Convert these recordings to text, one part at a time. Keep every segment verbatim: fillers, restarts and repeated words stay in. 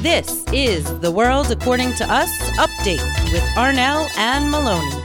This is The World According to Us Update with Arnell and Maloney.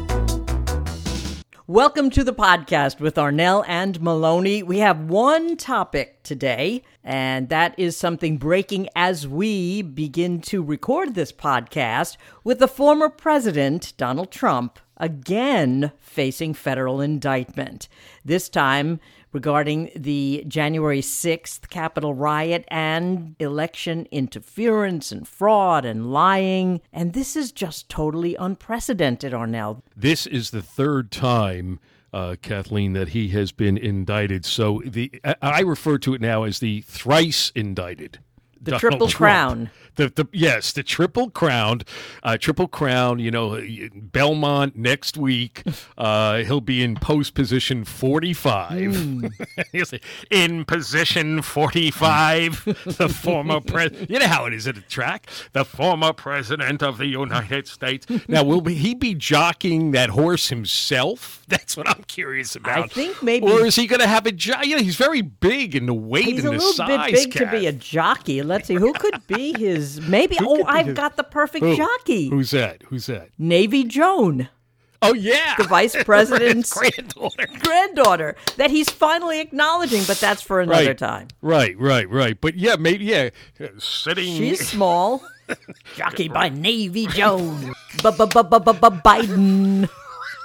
Welcome to the podcast with Arnell and Maloney. We have one topic today, and that is something breaking as we begin to record this podcast, with the former president, Donald Trump, again facing federal indictment. This time regarding the January sixth Capitol riot and election interference and fraud and lying. And this is just totally unprecedented, Arnell. This is the third time, uh, Kathleen, that he has been indicted. So the I, I refer to it now as the thrice indicted. The Donald Triple Trump. Crown. The, the Yes, the Triple Crown. Uh, Triple Crown, you know, Belmont next week. Uh, he'll be in post position forty-five. Mm. He'll say, in position forty-five, the former president. You know how it is at a track. The former president of the United States. Now, will he be jockeying that horse himself? That's what I'm curious about. I think maybe. Or is he going to have a jockey? You know, he's very big in the weight he's and the size. He's a little bit big Kath. to be a jockey. Let's see, who could be his... Maybe, oh, I've his... got the perfect Who? jockey. Who's that? Who's that? Navy Joan. Oh, yeah. The vice president's granddaughter. granddaughter that he's finally acknowledging, but that's for another right. time. Right, right, right. But yeah, maybe, yeah, sitting. She's small. Jockeyed by Navy Joan. Biden.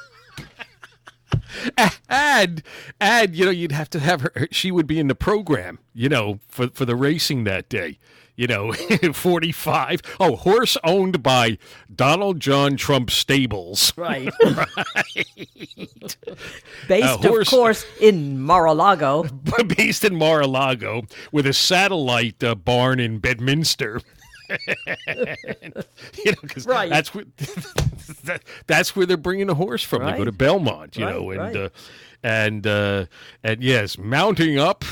And, and, you know, you'd have to have her, she would be in the program, you know, for, for the racing that day. You know, forty-five. Oh, horse owned by Donald John Trump Stables. Right. Right. Based, uh, horse, of course, in Mar-a-Lago. Based in Mar-a-Lago with a satellite uh, barn in Bedminster. You know, because right. that's where that, that's where they're bringing the horse from. Right. They go to Belmont, you right, know, and right. uh, and uh, and yes, mounting up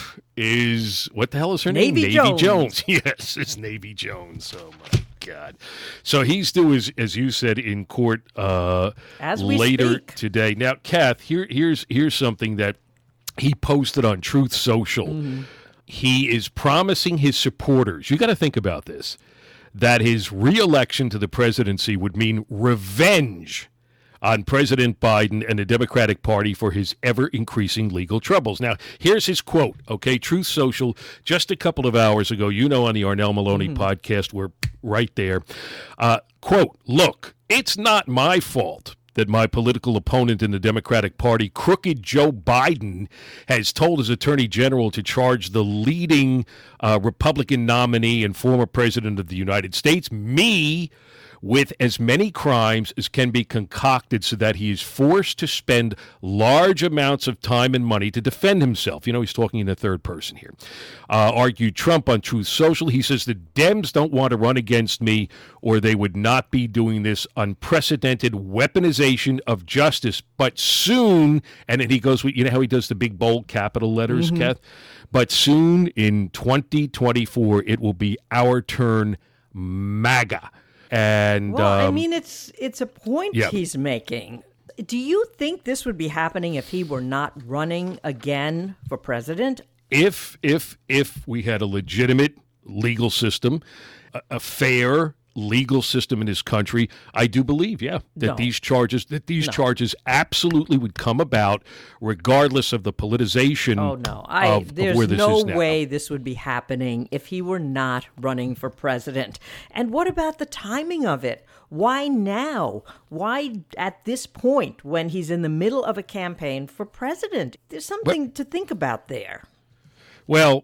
is what the hell is her Navy name? Jones. Navy Jones. Yes, it's Navy Jones. Oh my God! So he's due, as as you said, in court uh, as we later speak. today. Now, Kath, here here's here's something that he posted on Truth Social. Mm-hmm. He is promising his supporters. You got to think about this. That his re-election to the presidency would mean revenge on President Biden and the Democratic Party for his ever-increasing legal troubles. Now, here's his quote, okay? Truth Social, just a couple of hours ago, you know, on the Arnell Maloney mm-hmm. podcast, we're right there. Uh, quote, look, it's not my fault that my political opponent in the Democratic Party, crooked Joe Biden, has told his attorney general to charge the leading uh, Republican nominee and former president of the United States, me, with as many crimes as can be concocted so that he is forced to spend large amounts of time and money to defend himself. You know, he's talking in the third person here. Uh, argued Trump on Truth Social. He says the Dems don't want to run against me or they would not be doing this unprecedented weaponization of justice. But soon, and then he goes, you know how he does the big bold capital letters, mm-hmm. Kath? But soon in twenty twenty-four, it will be our turn, MAGA. And well, um, I mean, it's it's a point yeah. he's making. Do you think this would be happening if he were not running again for president? If if if we had a legitimate legal system, a, a fair legal system in this country, I do believe, yeah, that no. these charges that these no. charges absolutely would come about, regardless of the politicization. Oh no, I of, there's of where this no is now. way this would be happening if he were not running for president. And what about the timing of it? Why now? Why at this point when he's in the middle of a campaign for president? There's something but, to think about there. Well,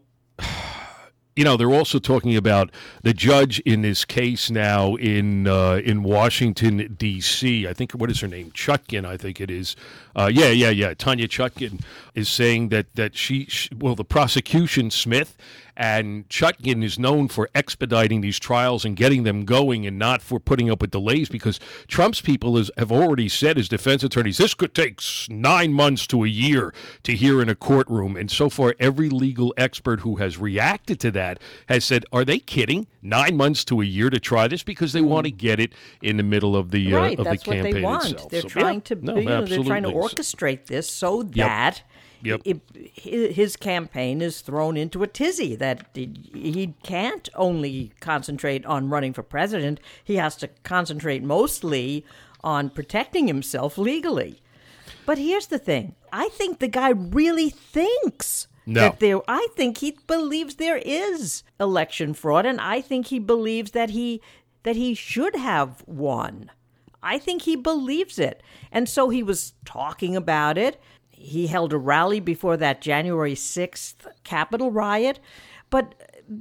you know, they're also talking about the judge in this case now in uh, in Washington, D C I think, what is her name? Chutkan, I think it is. Uh, yeah, yeah, yeah. Tanya Chutkan is saying that, that she, she, well, the prosecution, Smith, and Chutkan is known for expediting these trials and getting them going and not for putting up with delays, because Trump's people is, have already said, as defense attorneys, this could take nine months to a year to hear in a courtroom. And so far, every legal expert who has reacted to that has said, are they kidding? Nine months to a year to try this? Because they want to get it in the middle of the, right, uh, of the that's campaign what they want. itself. They're So, trying yeah, to no, you know, they're trying to orchestrate this so that yep. Yep. it, his campaign is thrown into a tizzy that he can't only concentrate on running for president. He has to concentrate mostly on protecting himself legally. But here's the thing. I think the guy really thinks no. that there, I think he believes there is election fraud, and I think he believes that he that he should have won. I think he believes it. And so he was talking about it. He held a rally before that January sixth Capitol riot. But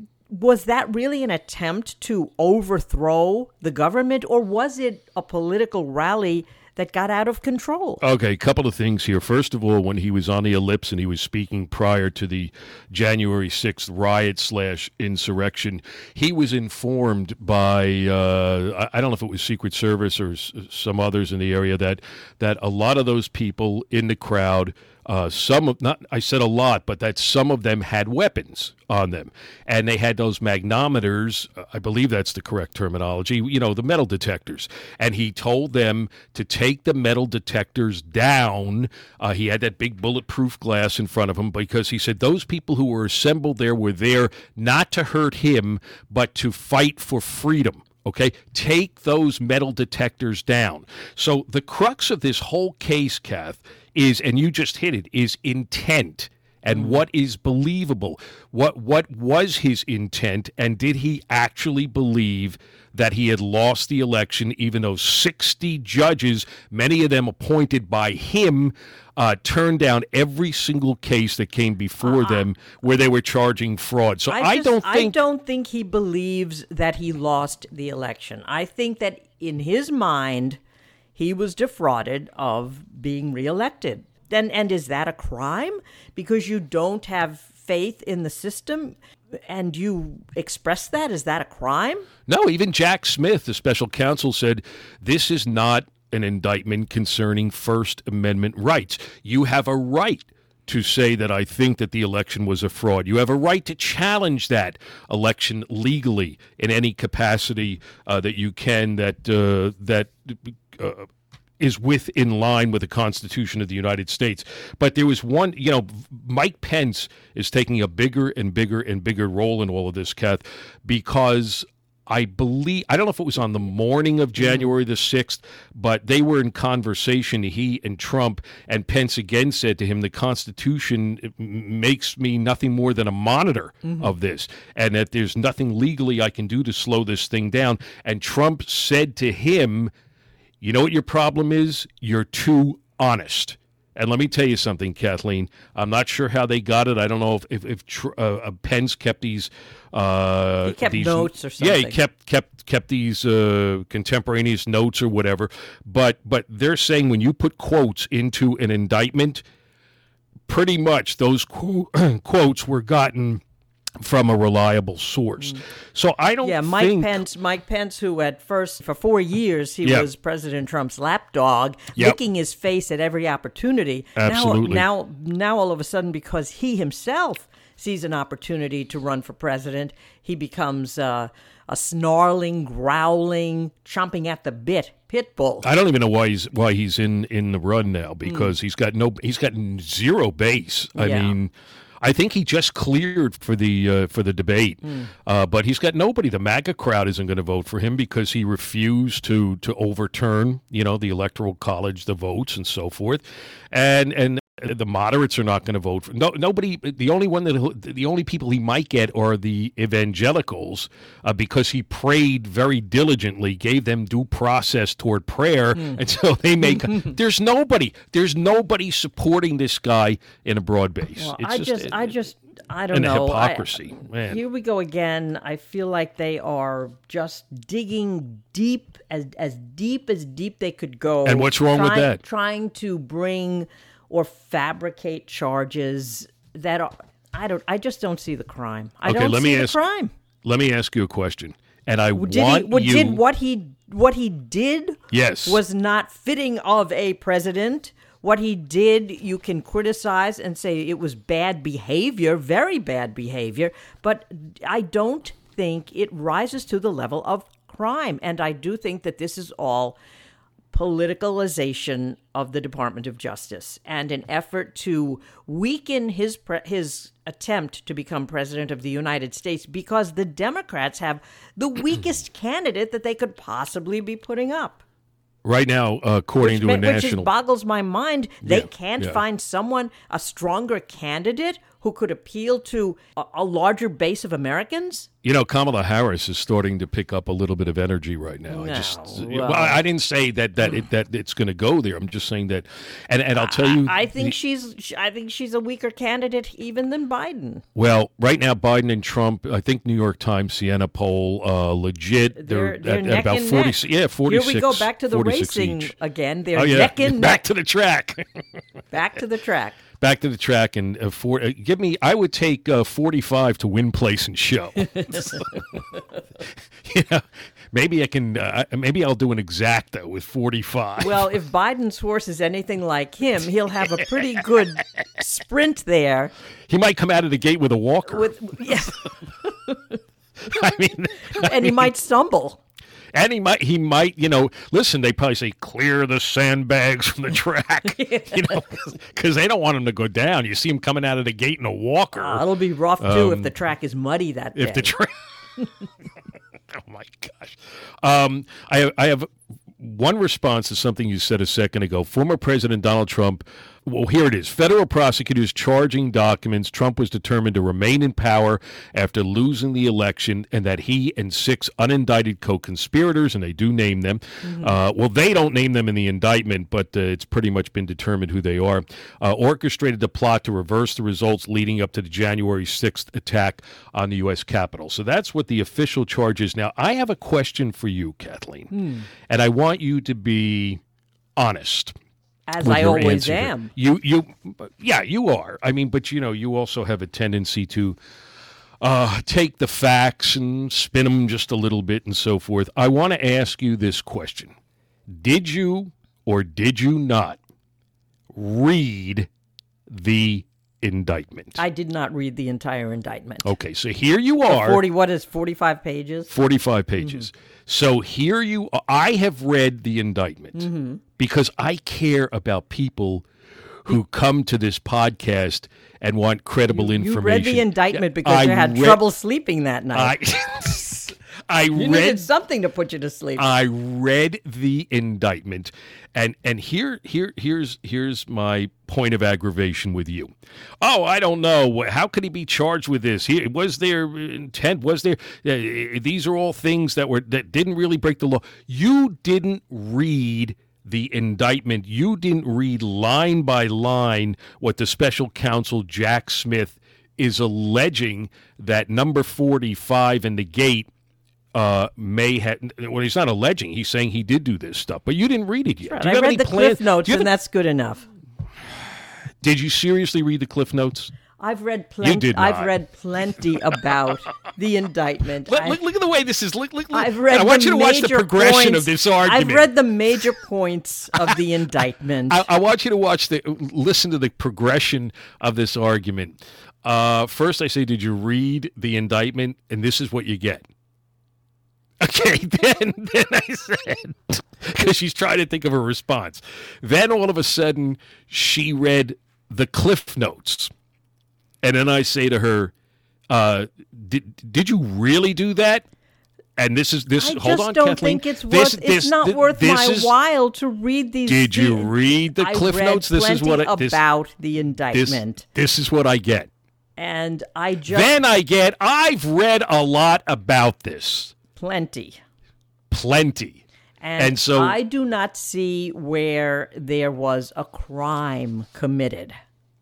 was that really an attempt to overthrow the government, or was it a political rally that got out of control? Okay, a couple of things here. First of all, when he was on the ellipse and he was speaking prior to the January sixth riot slash insurrection, he was informed by, uh, I don't know if it was Secret Service or s- some others in the area, that that a lot of those people in the crowd, Uh, some of not I said a lot, but that some of them had weapons on them, and they had those magnometers. uh, I believe that's the correct terminology. You know, the metal detectors. And he told them to take the metal detectors down. Uh, he had that big bulletproof glass in front of him because he said those people who were assembled there were there not to hurt him, but to fight for freedom. Okay, take those metal detectors down. So the crux of this whole case, Kath, is, and you just hit it, is intent and what is believable. What what was his intent, and did he actually believe that he had lost the election, even though sixty judges, many of them appointed by him, uh, turned down every single case that came before uh, them where they were charging fraud. So I, I, just, don't think... I don't think he believes that he lost the election. I think that in his mind, he was defrauded of being reelected. And, and is that a crime? Because you don't have faith in the system and you express that? Is that a crime? No, even Jack Smith, the special counsel, said this is not an indictment concerning First Amendment rights. You have a right to say that I think that the election was a fraud. You have a right to challenge that election legally in any capacity uh, that you can, that uh, that uh, is within line with the Constitution of the United States. But there was one, you know, Mike Pence is taking a bigger and bigger and bigger role in all of this, Kath, because I believe, I don't know if it was on the morning of January the sixth, but they were in conversation, he and Trump, and Pence again said to him, the Constitution makes me nothing more than a monitor mm-hmm. of this, and that there's nothing legally I can do to slow this thing down. And Trump said to him, you know what your problem is? You're too honest. And let me tell you something, Kathleen. I'm not sure how they got it. I don't know if if, if uh, Pence kept these. Uh, he kept these, notes or something. Yeah, he kept kept kept these uh, contemporaneous notes or whatever. But but they're saying when you put quotes into an indictment, pretty much those qu- quotes were gotten from a reliable source. Mm. So I don't yeah, Mike think... Pence, Mike Pence, who at first, for four years, he yep. was President Trump's lapdog, yep. licking his face at every opportunity. Absolutely. Now, now, now all of a sudden, because he himself sees an opportunity to run for president, he becomes uh, a snarling, growling, chomping at the bit pit bull. I don't even know why he's why he's in, in the run now, because mm. he's got no he's got zero base. I yeah. mean, I think he just cleared for the uh, for the debate, mm. uh, but he's got nobody. The MAGA crowd isn't going to vote for him because he refused to to overturn, you know, the Electoral College, the votes, and so forth, and and the moderates are not going to vote for no nobody. The only one that the only people he might get are the evangelicals, uh, because he prayed very diligently, gave them due process toward prayer, mm. and so they make. there's nobody. There's nobody supporting this guy in a broad base. Well, it's I just, just, it, I just, I don't and know. Hypocrisy, I, man. Here we go again. I feel like they are just digging deep, as as deep as deep they could go. And what's wrong trying, with that? Trying to bring or fabricate charges that are, I don't, I just don't see the crime. I okay, don't let see me the ask, crime. Let me ask you a question. And I did want he, you... Did what he, what he did yes. was not fitting of a president. What he did, you can criticize and say it was bad behavior, very bad behavior, but I don't think it rises to the level of crime. And I do think that this is all politicalization of the Department of Justice and an effort to weaken his pre- his attempt to become president of the United States because the Democrats have the weakest candidate that they could possibly be putting up. Right now, uh, according which, to a which national... Which boggles my mind. They Yeah, can't yeah. find someone, a stronger candidate who could appeal to a, a larger base of Americans? You know, Kamala Harris is starting to pick up a little bit of energy right now. I No, just, well- well, I didn't say that that it, that it's going to go there. I'm just saying that, and and I'll tell you, I, I think the- she's I think she's a weaker candidate even than Biden. well, right now, Biden and Trump. I think New York Times Siena poll, uh, legit. They're, they're at, at neck about and forty. neck. Yeah, forty-six. Here we go back to the forty-six racing each. again. They're Oh yeah, neck and back neck. to the track. Back to the track. Back to the track and uh, for uh, give me. I would take uh, forty-five to win, place, and show. You know, maybe I can. Uh, maybe I'll do an exacta with forty-five. Well, if Biden's horse is anything like him, he'll have a pretty good sprint there. He might come out of the gate with a walker. With yeah, I mean, and he might stumble. and he might. He might. You know, listen. They probably say clear the sandbags from the track. You know, because they don't want him to go down. You see him coming out of the gate in a walker. Uh, it'll be rough too if the track is muddy that day. Um, if the track. Oh my gosh. Um, I have, I have one response to something you said a second ago. Former President Donald Trump. Well, here it is. Federal prosecutors charging documents Trump was determined to remain in power after losing the election, and that he and six unindicted co-conspirators, and they do name them, mm-hmm. uh, well, they don't name them in the indictment, but uh, it's pretty much been determined who they are, uh, orchestrated the plot to reverse the results leading up to the January sixth attack on the U S Capitol. So that's what the official charge is. Now, I have a question for you, Kathleen, hmm. and I want you to be honest. As I always answer. am. You, you, yeah, you are. I mean, but you know, you also have a tendency to uh, take the facts and spin them just a little bit and so forth. I want to ask you this question: did you or did you not read the indictment? I did not read the entire indictment. Okay, so here you are. forty, what is forty-five pages? forty-five pages. Mm-hmm. So here you are. I have read the indictment mm-hmm. because I care about people who come to this podcast and want credible you, information. You read the indictment because I you had read, trouble sleeping that night. I, I you read needed something to put you to sleep. I read the indictment, and and here here here's here's my point of aggravation with you. Oh, I don't know. How could he be charged with this? He, was there intent? Was there? Uh, these are all things that were that didn't really break the law. You didn't read the indictment. You didn't read line by line what the special counsel Jack Smith is alleging that number forty-five in the gate uh, may have. Well, he's not alleging. He's saying he did do this stuff, but you didn't read it yet. Right. Do you I have read any the plan- Cliff Notes, Do you have and a- that's good enough. Did you seriously read the Cliff Notes? I've read plenty. did not. I've read plenty about the indictment. Look, I, look, look at the way this is. Look, look, look. I've read. I want the you to watch the major progression points, of this argument. I've read the major points of the indictment. I, I want you to watch the listen to the progression of this argument. Uh, first, I say, did you read the indictment? And this is what you get. Okay, then then I said, because she's trying to think of a response. Then all of a sudden, she read the Cliff Notes. And then I say to her, uh, did, did you really do that? And this is this. I hold just on, don't Kathleen. think it's This- worth. this- it's not this- worth this my is- while to read these. Did you these- read the I Cliff read Notes? This is what I, plenty this, about the this, indictment, this is what I get. and I just Then I get. I've read a lot about this. plenty. Plenty. And, And so- I do not see where there was a crime committed.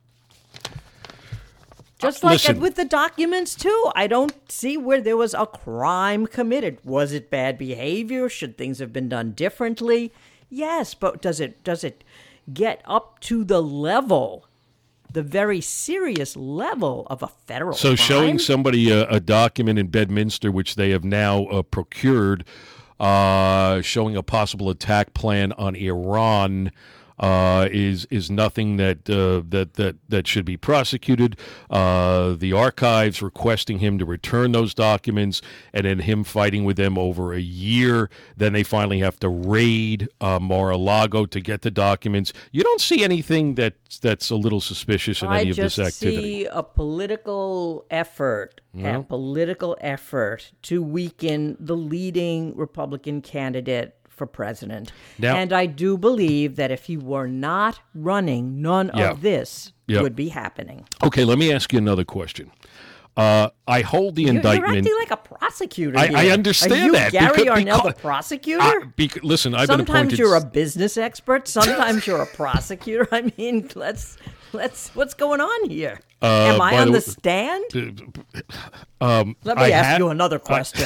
Just like Listen. with the documents, too. I don't see where there was a crime committed. Was it bad behavior? Should things have been done differently? Yes, but does it does it get up to the level, the very serious level of a federal So crime? showing somebody a, a document in Bedminster, which they have now uh, procured, uh, showing a possible attack plan on Iran. uh, is is nothing that uh, that that that should be prosecuted. Uh, the archives requesting him to return those documents, and then him fighting with them over a year. Then they finally have to raid uh, Mar-a-Lago to get the documents. You don't see anything that that's a little suspicious in I any of this just activity. see a political effort, Well. a political effort to weaken the leading Republican candidate for president. Now- and I do believe that if he were not running, none Yeah. of this Yeah. would be happening. Okay, let me ask you another question. Uh, I hold the You're, you're indictment. acting like a prosecutor I- here. I understand Are you that, Gary because- Arnell, the because- prosecutor? I- bec- listen, I've been Sometimes appointed. you're a business expert. Sometimes you're a prosecutor. I mean, let's let's. What's going on here? Uh, Am I by on the the w- stand? um, Let me I ask ha- you another question.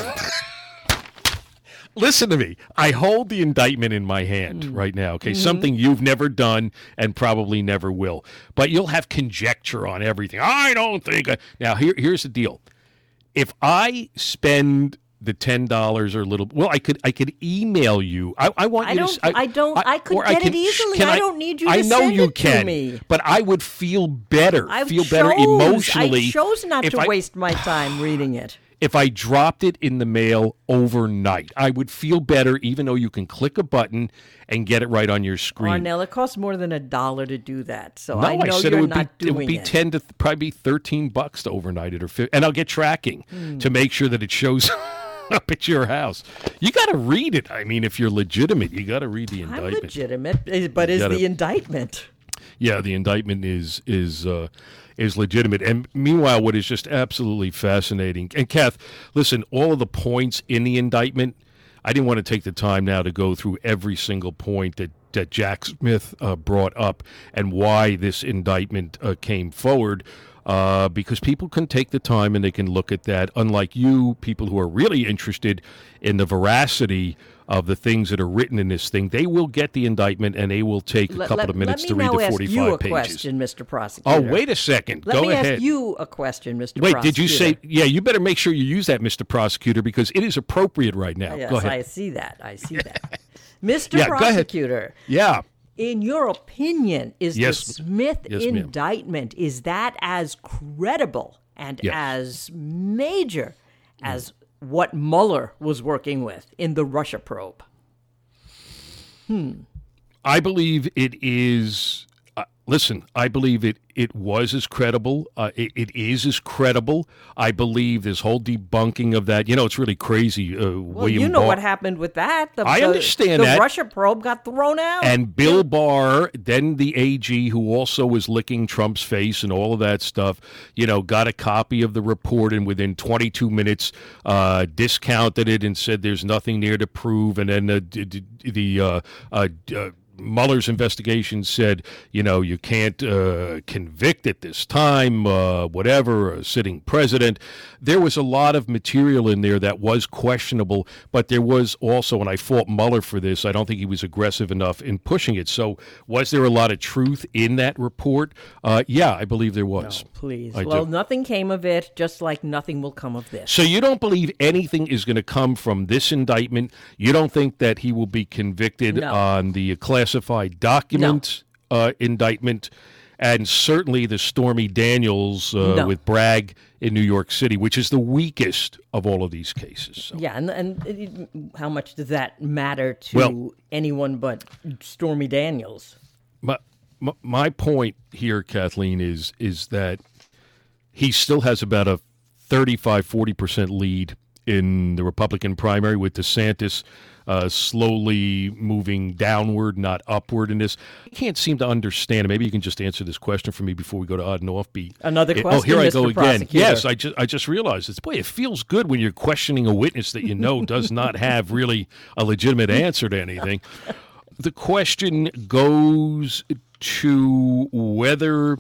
Listen to me. I hold the indictment in my hand Mm. right now, okay? Mm-hmm. Something you've never done and probably never will. But you'll have conjecture on everything. I don't think. I... Now, here, here's the deal. If I spend the ten dollars or a little, well, I could I could email you. I, I want I you don't- to. s- I don't- I could or get it can- easily. can I don't need you to I know send you it to can, me. but I would feel better. I feel better chose- emotionally. I chose not if to I- waste my time reading it. If I dropped it in the mail overnight, I would feel better, even though you can click a button and get it right on your screen. Arnell, it costs more than a dollar to do that, so no, I know said you're it would not be doing it would be it. ten to th- probably thirteen bucks to overnight it, or fi- and I'll get tracking Hmm. to make sure that it shows up at your house. You got to read it. I mean, if you're legitimate, you got to read the I'm indictment. legitimate, eh, but is gotta- the indictment? Yeah, the indictment is is uh, is legitimate. And meanwhile, what is just absolutely fascinating, and Kath, listen, all of the points in the indictment, I didn't want to take the time now to go through every single point that, that Jack Smith uh, brought up and why this indictment uh, came forward. Uh, because people can take the time and they can look at that. Unlike you, people who are really interested in the veracity of the things that are written in this thing, they will get the indictment and they will take a Let- couple let- of minutes let to me read now the ask forty-five you a pages. question, Mister Prosecutor. Oh, wait a second. Let Go me ahead. ask you a question, Mister Wait, Prosecutor. did you say? Yeah, you better make sure you use that, Mister Prosecutor, because it is appropriate right now. Yes, Go ahead. I see that. I see that. Mister Yeah, go ahead. Prosecutor, Yeah. in your opinion, is Yes. the Smith Yes, ma'am. indictment, is that as credible and Yes. as major as what Mueller was working with in the Russia probe? I believe it is. Uh, listen, I believe it. It was as credible. Uh, it, it is as credible. I believe this whole debunking of that. You know, it's really crazy. Uh, Well, William you know Barr- what happened with that. The, I the- understand the that. Russia probe got thrown out. And Bill Barr, then the A G, who also was licking Trump's face and all of that stuff, you know, got a copy of the report and within twenty-two minutes uh, discounted it and said there's nothing there to prove. And then the, the, the uh, uh, uh, Mueller's investigation said, you know, you can't uh, convict at this time, uh, whatever, a sitting president. There was a lot of material in there that was questionable, but there was also, and I fault Mueller for this, I don't think he was aggressive enough in pushing it. So was there a lot of truth in that report? Uh, yeah, I believe there was. Please. I Well, do. nothing came of it, just like nothing will come of this. So you don't believe anything is going to come from this indictment? You don't think that he will be convicted No. on the classified document uh, indictment, and certainly the Stormy Daniels uh, No. with Bragg in New York City, which is the weakest of all of these cases. So. Yeah, and, and it- how much does that matter to Well- anyone but Stormy Daniels? My, my my point here, Kathleen, is is that he still has about a thirty-five, forty percent lead in the Republican primary, with DeSantis uh, slowly moving downward, not upward in this. I can't seem to understand. Maybe you can just answer this question for me before we go to odd and offbeat. Another It- question, oh, here I Mister go again. Prosecutor. Yes, I just I just realized this. Boy, it feels good when you're questioning a witness that you know does not have really a legitimate answer to anything. The question goes to whether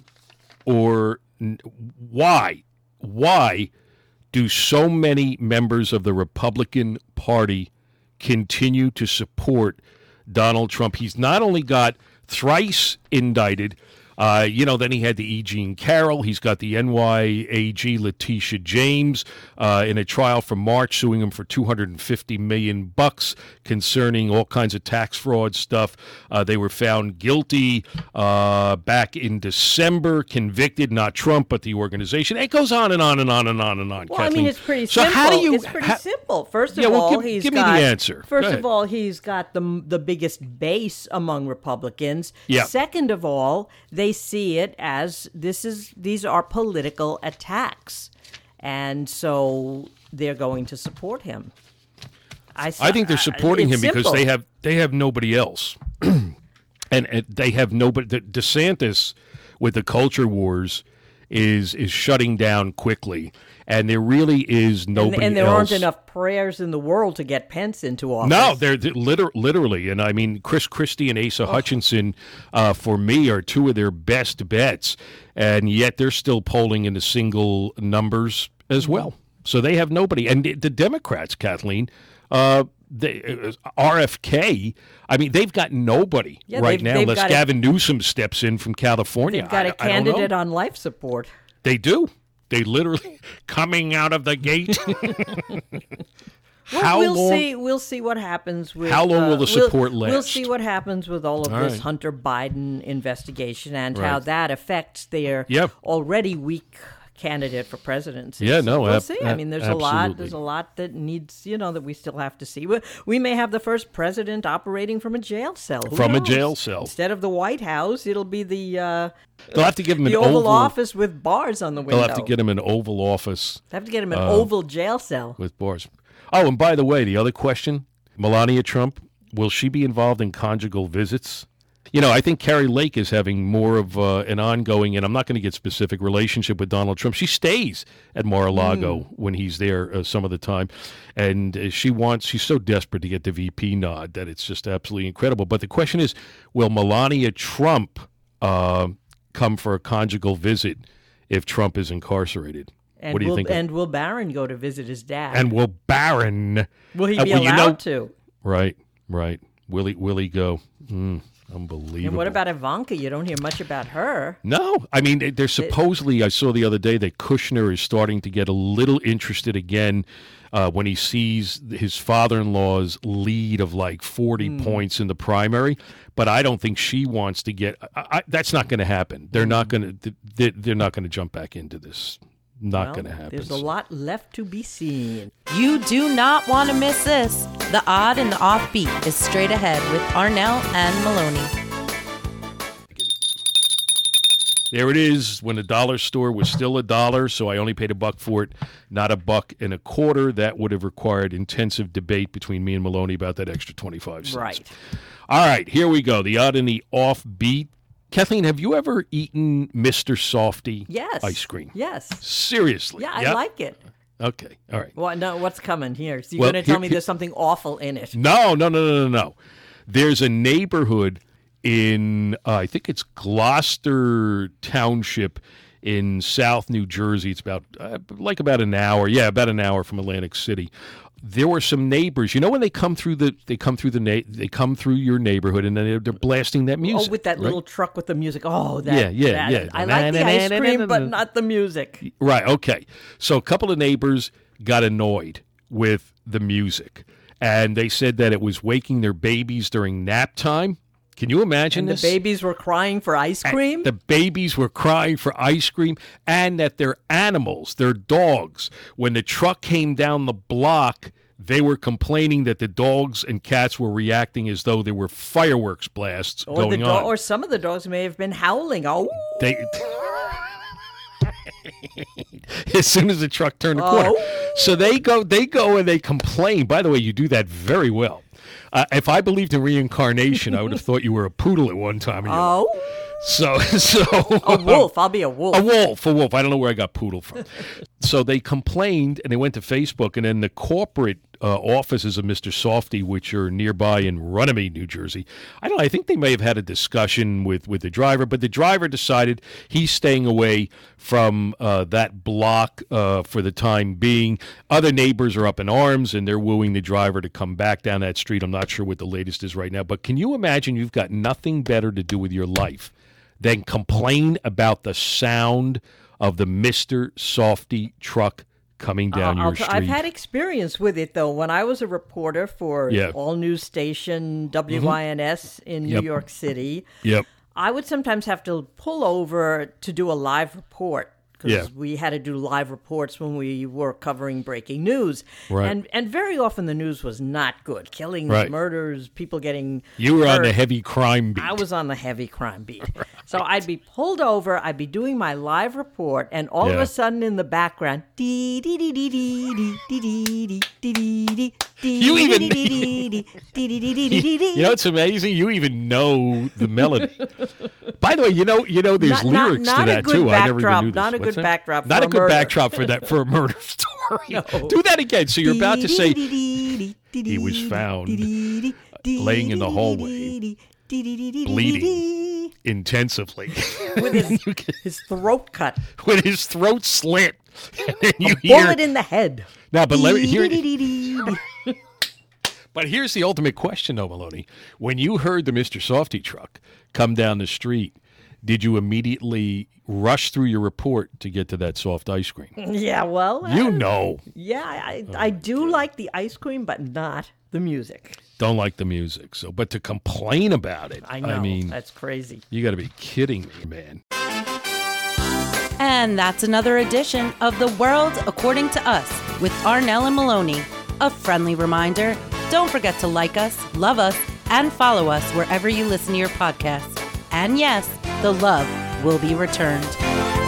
or n- why why do so many members of the Republican Party continue to support Donald Trump? He's not only got thrice indicted, Uh, you know, then he had the E. Jean Carroll. He's got the N Y A G Letitia James uh, in a trial from March, suing him for two hundred fifty million bucks concerning all kinds of tax fraud stuff. Uh, they were found guilty uh, back in December, convicted, not Trump, but the organization. It goes on and on and on and on and on. Well, Kathleen. I mean, it's pretty so simple. How do you, it's pretty how, simple. First of yeah, well, all, give, he's give got, me the answer. First of all, he's got the the biggest base among Republicans. Yeah. Second of all, they see it as this is these are political attacks, and so they're going to support him. I, I think they're supporting him simple. because they have they have nobody else, and, and they have nobody. DeSantis with the culture wars is is shutting down quickly, and there really is nobody and, and there else. aren't enough prayers in the world to get Pence into office. No, they're, they're liter- literally, and I mean Chris Christie and Asa oh. Hutchinson, uh, for me, are two of their best bets, and yet they're still polling in the single numbers as well. So they have nobody, and the, the Democrats, Kathleen. Uh, they, uh, R F K, I mean, they've got nobody yeah, right they've, now they've unless Gavin a, Newsom steps in from California. They've got I, a candidate on life support. They do. They literally coming out of the gate. Well, how we'll long, see. We'll see what happens with. How long uh, will the support we'll, last? We'll see what happens with all of all this right. Hunter Biden investigation and right. how that affects their yep. already weak candidate for presidency. Yeah, so no, we'll ab- see. I mean, there's absolutely. a lot. There's a lot that needs, you know, that we still have to see. We, we may have the first president operating from a jail cell. Who from knows? a jail cell Instead of the White House, it'll be the. Uh, They'll have to give him the an Oval, oval Office with bars on the window. They'll have to get him an Oval Office. They have to get him an uh, oval jail cell with bars. Oh, and by the way, the other question: Melania Trump, will she be involved in conjugal visits? You know, I think Carrie Lake is having more of uh, an ongoing, and I'm not going to get specific, relationship with Donald Trump. She stays at Mar-a-Lago mm. when he's there uh, some of the time, and uh, she wants, she's so desperate to get the V P nod that it's just absolutely incredible. But the question is, will Melania Trump uh, come for a conjugal visit if Trump is incarcerated? And what do you will, think? And will Barron go to visit his dad? And will Barron? Will he uh, be well, allowed you know, to? Right, right. Will he? Will he go? Mm. Unbelievable. And what about Ivanka? You don't hear much about her. No. I mean, there's supposedly, I saw the other day that Kushner is starting to get a little interested again uh, when he sees his father-in-law's lead of like forty mm. points in the primary. But I don't think she wants to get I, I, that's not going to happen. They're mm. not going to they're, they're not going to jump back into this. Not well, going to happen. There's a lot left to be seen. You do not want to miss this. The Odd and the Offbeat is straight ahead with Arnell and Maloney. There it is. When the dollar store was still a dollar, so I only paid a buck for it, not a buck and a quarter. That would have required intensive debate between me and Maloney about that extra twenty-five cents. Right. All right, here we go. The Odd and the Offbeat. Kathleen, have you ever eaten Mister Softy yes. ice cream? Yes. Seriously? Yeah, I yep. like it. Okay, all right. Well, no, what's coming here? So you're well, going to tell here, me here, there's something awful in it? No, no, no, no, no, no. There's a neighborhood in, uh, I think it's Gloucester Township in South New Jersey. It's about, uh, like about an hour. Yeah, about an hour from Atlantic City. There were some neighbors. You know when they come through the they come through the na- they come through your neighborhood and then they're, they're blasting that music. Oh, with that right? little truck with the music. Oh, that, yeah, yeah, that, yeah. I like the ice cream, but not the music. Right. Okay. So a couple of neighbors got annoyed with the music, and they said that it was waking their babies during nap time. Can you imagine and this? The babies were crying for ice cream? And the babies were crying for ice cream, and that their animals, their dogs, when the truck came down the block, they were complaining that the dogs and cats were reacting as though there were fireworks blasts or going the do- on. Or some of the dogs may have been howling. Oh, they. As soon as the truck turned the corner, oh. so they go, they go, and they complain. By the way, you do that very well. Uh, if I believed in reincarnation, I would have thought you were a poodle at one time. In your oh. life. So, so a wolf. I'll be a wolf. A wolf, a wolf. I don't know where I got poodle from. So they complained, and they went to Facebook, and then the corporate uh, offices of Mister Softy, which are nearby in Runnymede, New Jersey. I don't know. I think they may have had a discussion with, with the driver, but the driver decided he's staying away from uh, that block uh, for the time being. Other neighbors are up in arms, and they're wooing the driver to come back down that street. I'm not sure what the latest is right now, but can you imagine you've got nothing better to do with your life than complain about the sound of the Mister Softy truck coming down Uh, your I'll t- street. I've had experience with it, though. When I was a reporter for Yeah. All News Station W I N S in New Yep. York City, Yep. I would sometimes have to pull over to do a live report because Yeah. we had to do live reports when we were covering breaking news. Right. And and very often the news was not good. Killings, Right. murders, people getting You were on the hurt. heavy crime beat. I was on the heavy crime beat. So I'd be pulled over, I'd be doing my live report, and all of Yeah. a sudden in the background, dee dee dee dee dee dee dee dee dee dee dee dee You even- dee dee dee dee dee dee dee dee dee. You know, it's amazing. You even know the melody. By the way, you know, you know, there's Not- not- lyrics not to a that good too. I never backdrop, even knew this. not a What's good that? backdrop Not for a a good murder. backdrop for that for a murder story. Do that again. So you're about to say he was found laying in the hallway, bleeding intensively with his, his throat cut, with his throat slit. And then you bullet hear in the head. now, but let me hear. Dee-dee-dee-dee-dee. But here's the ultimate question, though, Maloney. When you heard the Mister Softy truck come down the street, did you immediately rush through your report to get to that soft ice cream? Yeah, well, You uh, know, yeah, I, I do like the ice cream, but not the music. don't like the music. So, but to complain about it, I know. mean, That's crazy. you got to be kidding me, man. And that's another edition of The World According to Us with Arnell and Maloney. A friendly reminder, don't forget to like us, love us, and follow us wherever you listen to your podcasts. And yes, the love will be returned.